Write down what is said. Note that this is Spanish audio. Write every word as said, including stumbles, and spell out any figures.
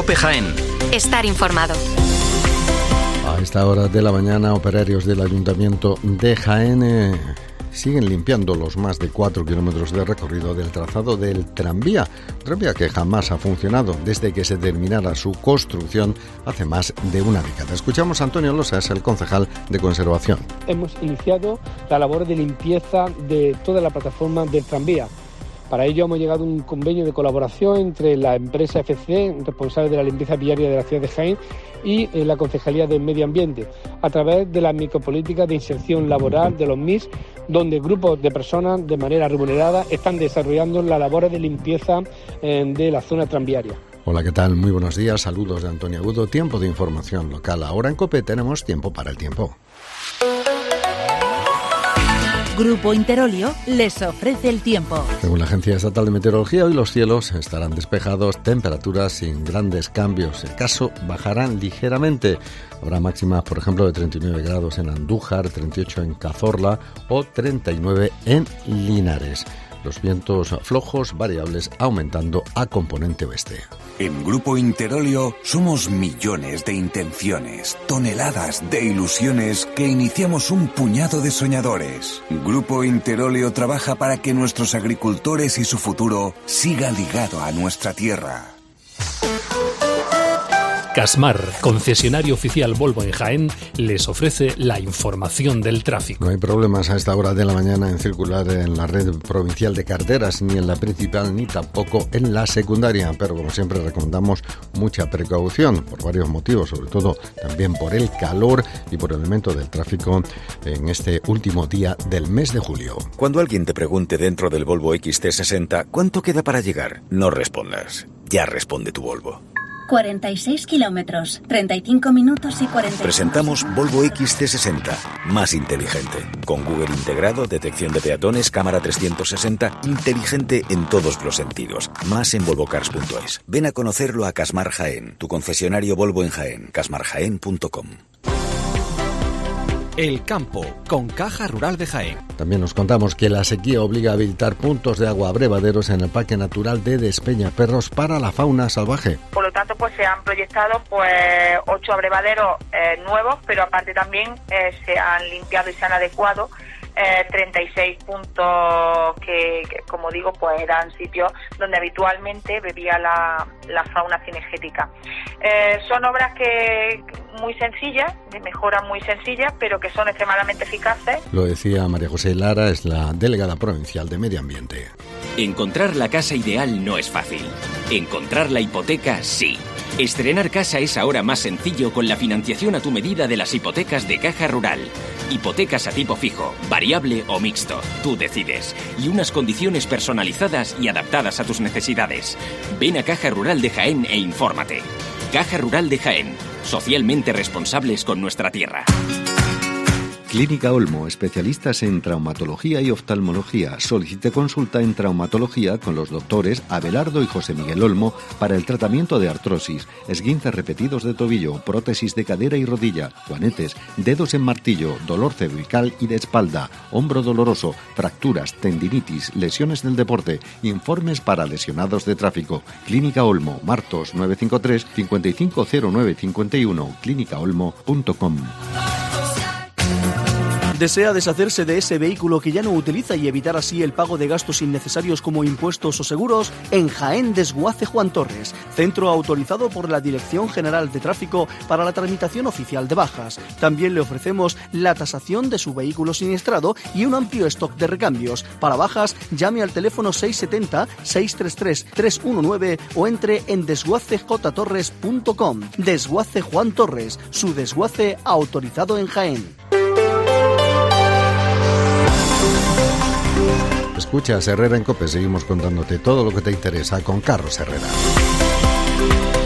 COPE Jaén. Estar informado. A esta hora de la mañana, operarios del Ayuntamiento de Jaén eh, siguen limpiando los más de cuatro kilómetros de recorrido del trazado del tranvía. Tranvía que jamás ha funcionado desde que se terminara su construcción hace más de una década. Escuchamos a Antonio Losas, el concejal de Conservación. Hemos iniciado la labor de limpieza de toda la plataforma del tranvía. Para ello hemos llegado a un convenio de colaboración entre la empresa F C, responsable de la limpieza viaria de la ciudad de Jaén, y la Concejalía de Medio Ambiente, a través de las micropolíticas de inserción laboral de los M I S, donde grupos de personas de manera remunerada están desarrollando las labores de limpieza eh, de la zona tranviaria. Hola, ¿qué tal? Muy buenos días, saludos de Antonio Agudo, tiempo de información local. Ahora en COPE tenemos tiempo para el tiempo. Grupo Interolio les ofrece el tiempo. Según la Agencia Estatal de Meteorología, hoy los cielos estarán despejados, temperaturas sin grandes cambios. Si acaso bajarán ligeramente. Habrá máximas, por ejemplo, de treinta y nueve grados en Andújar, treinta y ocho en Cazorla o treinta y nueve en Linares. Los vientos flojos variables aumentando a componente oeste. En Grupo Interolio somos millones de intenciones, toneladas de ilusiones que iniciamos un puñado de soñadores. Grupo Interolio trabaja para que nuestros agricultores y su futuro siga ligado a nuestra tierra. Casmar, concesionario oficial Volvo en Jaén, les ofrece la información del tráfico. No hay problemas a esta hora de la mañana en circular en la red provincial de carreteras, ni en la principal, ni tampoco en la secundaria. Pero como siempre recomendamos mucha precaución por varios motivos, sobre todo también por el calor y por el aumento del tráfico en este último día del mes de julio. Cuando alguien te pregunte dentro del Volvo X C sesenta ¿cuánto queda para llegar? No respondas. Ya responde tu Volvo. cuarenta y seis kilómetros, treinta y cinco minutos y cuarenta. Presentamos Volvo X C sesenta, más inteligente. Con Google integrado, detección de peatones, cámara trescientos sesenta, inteligente en todos los sentidos. Más en volvocars punto es. Ven a conocerlo a Casmar Jaén, tu concesionario Volvo en Jaén, casmar jaén punto com. El campo, con Caja Rural de Jaén. También nos contamos que la sequía obliga a habilitar puntos de agua abrevaderos en el Parque Natural de Despeñaperros para la fauna salvaje. Por lo tanto, pues se han proyectado pues ocho abrevaderos eh, nuevos, pero aparte también eh, se han limpiado y se han adecuado eh, treinta y seis puntos que, que, como digo, pues eran sitios donde habitualmente bebía la, la fauna cinegética. Eh, son obras que muy sencillas, de mejora muy sencillas, pero que son extremadamente eficaces. Lo decía María José Lara, es la delegada provincial de Medio Ambiente. Encontrar la casa ideal no es fácil. Encontrar la hipoteca, sí. Estrenar casa es ahora más sencillo con la financiación a tu medida de las hipotecas de Caja Rural. Hipotecas a tipo fijo, variable o mixto, tú decides. Y unas condiciones personalizadas y adaptadas a tus necesidades. Ven a Caja Rural de Jaén e infórmate. Caja Rural de Jaén, socialmente responsables con nuestra tierra. Clínica Olmo, especialistas en traumatología y oftalmología. Solicite consulta en traumatología con los doctores Abelardo y José Miguel Olmo para el tratamiento de artrosis, esguinces repetidos de tobillo, prótesis de cadera y rodilla, juanetes, dedos en martillo, dolor cervical y de espalda, hombro doloroso, fracturas, tendinitis, lesiones del deporte, informes para lesionados de tráfico. Clínica Olmo, Martos nueve cinco tres, cinco cinco cero nueve cinco uno, clínica olmo punto com. ¿Desea deshacerse de ese vehículo que ya no utiliza y evitar así el pago de gastos innecesarios como impuestos o seguros? En Jaén Desguace Juan Torres, centro autorizado por la Dirección General de Tráfico para la tramitación oficial de bajas. También le ofrecemos la tasación de su vehículo siniestrado y un amplio stock de recambios. Para bajas, llame al teléfono seis siete cero, seis tres tres, tres uno nueve o entre en desguace j torres punto com. Desguace Juan Torres, su desguace autorizado en Jaén. Escuchas Herrera en COPE, seguimos contándote todo lo que te interesa con Carlos Herrera.